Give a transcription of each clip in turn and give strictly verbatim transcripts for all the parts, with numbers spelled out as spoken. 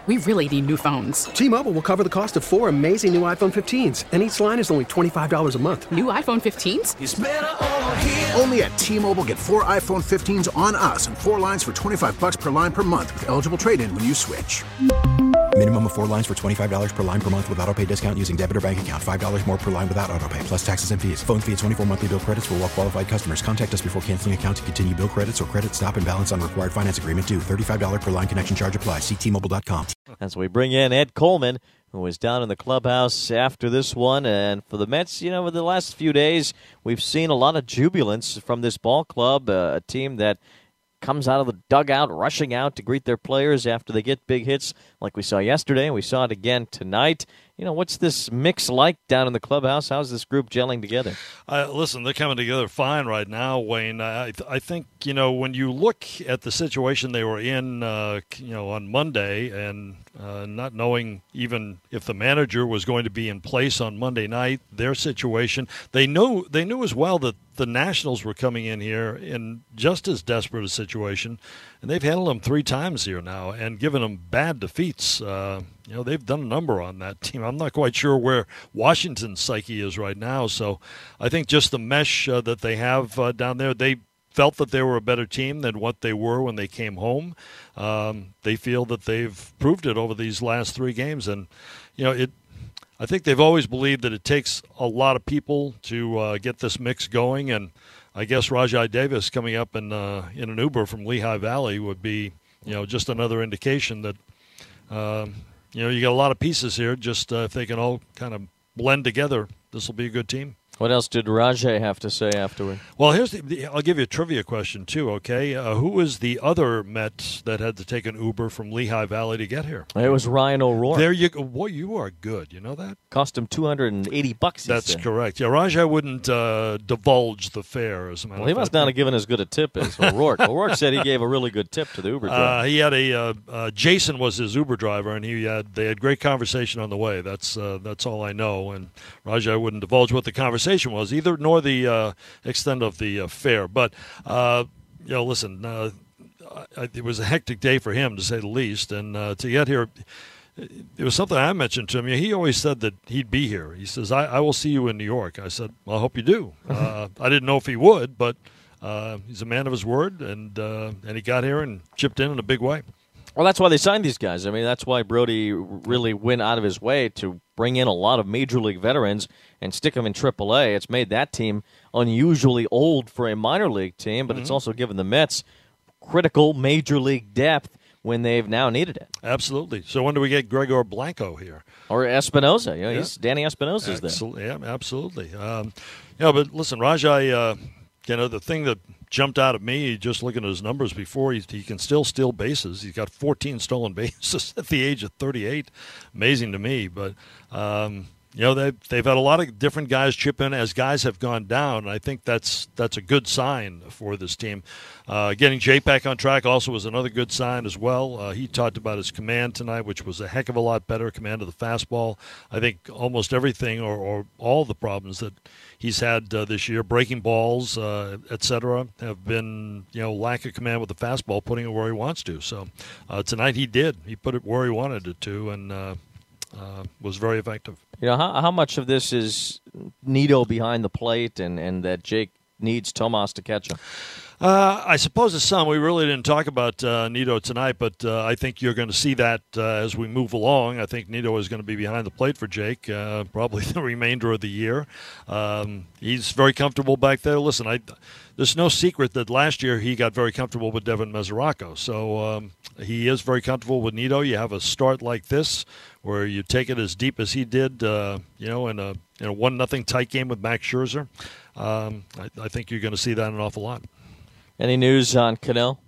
We really need new phones. T-Mobile will cover the cost of four amazing new iPhone fifteens, and each line is only twenty-five dollars a month. New iPhone fifteens? It's better over here. Only at T-Mobile, get four iPhone fifteens on us and four lines for twenty-five dollars per line per month with eligible trade-in when you switch. Minimum of four lines for twenty-five dollars per line per month with autopay discount using debit or bank account. five dollars more per line without autopay, plus taxes and fees. Phone fee at twenty-four monthly bill credits for well-qualified customers. Contact us before canceling account to continue bill credits or credit stop and balance on required finance agreement due. thirty-five dollars per line connection charge applies. See T Mobile dot com. As we bring in Ed Coleman, who was down in the clubhouse after this one. And for the Mets, you know, over the last few days, we've seen a lot of jubilance from this ball club, uh, a team that comes out of the dugout, rushing out to greet their players after they get big hits like we saw yesterday, and we saw it again tonight. You know, what's this mix like down in the clubhouse? How's this group gelling together? Uh, listen, they're coming together fine right now, Wayne. I, I think, you know, when you look at the situation they were in, uh, you know, on Monday and uh, not knowing even if the manager was going to be in place on Monday night, their situation, they knew, they knew as well that the Nationals were coming in here in just as desperate a situation, and they've handled them three times here now and given them bad defeats. Uh, you know, they've done a number on that team. I'm not quite sure where Washington's psyche is right now, so I think just the mesh uh, that they have uh, down there, they felt that they were a better team than what they were when they came home. Um, they feel that they've proved it over these last three games, and, you know, it I think they've always believed that it takes a lot of people to uh, get this mix going, and I guess Rajai Davis coming up in uh, in an Uber from Lehigh Valley would be, you know, just another indication that, uh, you know, you got a lot of pieces here. Just uh, if they can all kind of blend together, this will be a good team. What else did Rajai have to say afterward? Well, here's the, I'll give you a trivia question, too, okay? Uh, who was the other Met that had to take an Uber from Lehigh Valley to get here? It was Ryan O'Rourke. There you go. Boy, you are good. You know that? Cost him two hundred eighty bucks. That's said. correct. Yeah, Rajai wouldn't uh, divulge the fare, as a matter Well, he of must fact. not have given as good a tip as O'Rourke. O'Rourke said he gave a really good tip to the Uber driver. Uh, he had a uh, uh, Jason was his Uber driver, and he had they had great conversation on the way. That's uh, that's all I know. And Rajai wouldn't divulge what the conversation was either, nor the uh, extent of the uh, fare. But uh, you know, listen, uh, I, it was a hectic day for him, to say the least, and uh, to get here. It was something I mentioned to him. He always said that he'd be here. He says, I, I will see you in New York. I said, well, I hope you do. Uh, I didn't know if he would, but uh, he's a man of his word, and uh, and he got here and chipped in in a big way. Well, that's why they signed these guys. I mean, that's why Brody really went out of his way to bring in a lot of Major League veterans and stick them in triple A. It's made that team unusually old for a minor league team, but mm-hmm. it's also given the Mets critical Major League depth when they've now needed it. Absolutely. So when do we get Gregor Blanco here? Or Espinoza. You know, yeah. he's, Danny Espinoza's Excel- there. Yeah, absolutely. Um, yeah, but listen, Rajai, uh, you know, the thing that jumped out at me, just looking at his numbers before, he, he can still steal bases. He's got fourteen stolen bases at the age of thirty-eight. Amazing to me. But, um, you know, they've, they've had a lot of different guys chip in as guys have gone down, and I think that's that's a good sign for this team. Uh, getting Jake back on track also was another good sign as well. Uh, he talked about his command tonight, which was a heck of a lot better, command of the fastball. I think almost everything or, or all the problems that he's had uh, this year, breaking balls, uh, et cetera, have been, you know, lack of command with the fastball, putting it where he wants to. So uh, tonight he did. He put it where he wanted it to, and uh, uh, was very effective. You know, how, how much of this is Nido behind the plate and, and that Jake needs Tomas to catch him? Uh, I suppose it's some. We really didn't talk about uh, Nido tonight, but uh, I think you're going to see that uh, as we move along. I think Nido is going to be behind the plate for Jake uh, probably the remainder of the year. Um, he's very comfortable back there. Listen, I, there's no secret that last year he got very comfortable with Devin Mesoraco. So um, he is very comfortable with Nido. You have a start like this where you take it as deep as he did, uh, you know, in a, in a one nothing tight game with Max Scherzer. Um, I, I think you're going to see that an awful lot. Any news on Cano?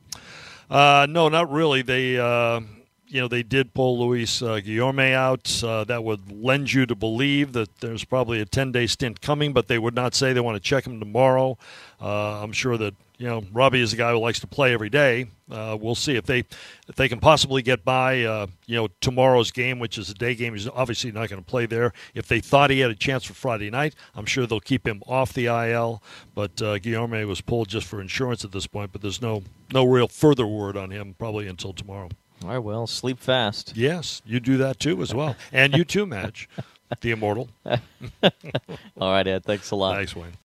Uh, no, not really. They, uh, you know, they did pull Luis uh, Guillorme out. Uh, that would lend you to believe that there's probably a ten-day stint coming, but they would not say they want to check him tomorrow. Uh, I'm sure that, you know, Robbie is a guy who likes to play every day. Uh, we'll see if they if they can possibly get by, uh, you know, tomorrow's game, which is a day game. He's obviously not going to play there. If they thought he had a chance for Friday night, I'm sure they'll keep him off the I L. But uh, Guillorme was pulled just for insurance at this point, but there's no, no real further word on him probably until tomorrow. All right, well, sleep fast. Yes, you do that too as well. And you too, Madge, the immortal. All right, Ed, thanks a lot. Thanks, Wayne.